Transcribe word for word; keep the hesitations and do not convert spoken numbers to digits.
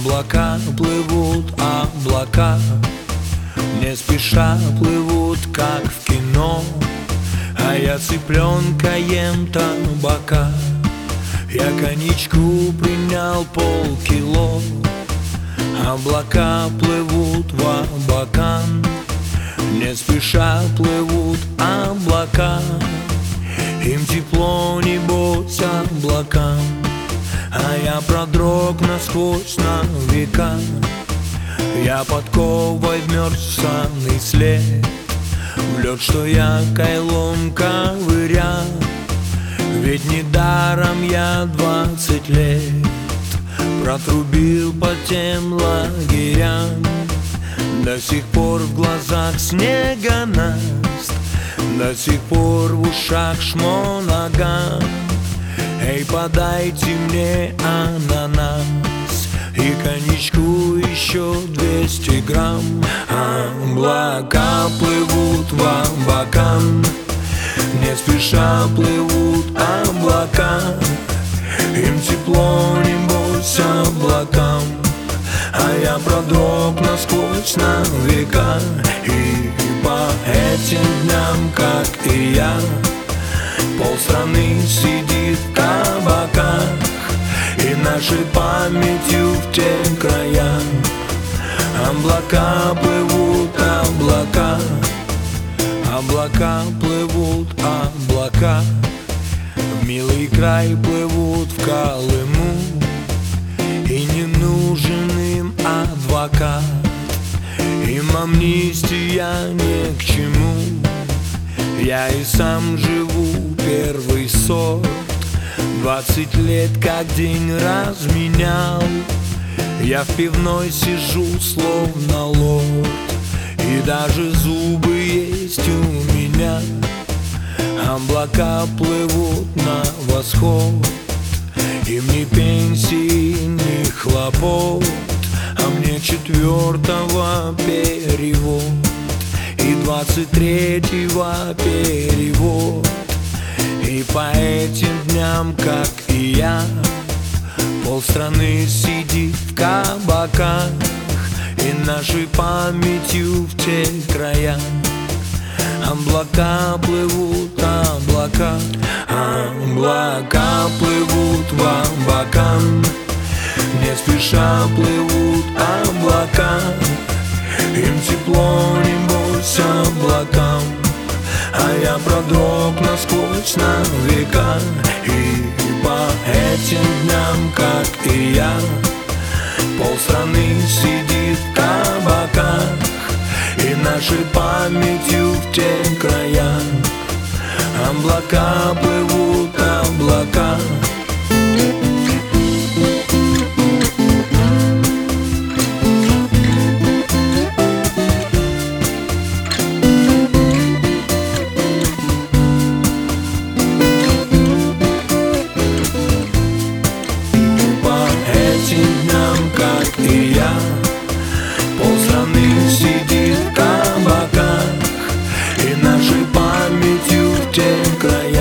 Облака плывут, облака не спеша плывут, как в кино. А я цыпленка ем табака. Я коньячку принял полкило. Облака плывут в Абакан, не спеша плывут облака. Им тепло, небось, облакам, а я продрог насквозь на века. Я подковой вмерз в санный след, в лед, что я кайлом ковырял. Ведь недаром я двадцать лет протрубил по тем лагерям. До сих пор в глазах снегонаст, до сих пор в ушах шмонаган. Эй, подайте мне ананас и коньячку еще двести грамм. Облака плывут в Абакан, не спеша плывут облака. Им тепло, небось, облакам, а я продрог насквозь на века. И по этим дням, как и я, полстраны сидит в кабаках, и нашей памятью в те края облака плывут, облака. Облака плывут, облака в милый край плывут, в Колыму. И не нужен им адвокат, им амнистия ни к чему. Я и сам живу первый сорт, двадцать лет как день разменял. Я в пивной сижу словно лорд, и даже зубы есть у меня. Облака плывут на восход, им ни пенсии, ни хлопот, а мне четвертого перевод и двадцать третьего перевод. И по этим дням, как и я, полстраны сидит в кабаках, и нашей памятью в те края облака плывут, облака. Облака плывут в Абакан, не спеша плывут облака. Им тепло, небось, облакам, а я продрог насквозь на века. И по этим дням, как и я, полстраны сидит в кабаках, и нашей памятью в те края облака плывут, облака. По этим дням, как и я, полстраны сидит в кабаках, и нашей памятью в те края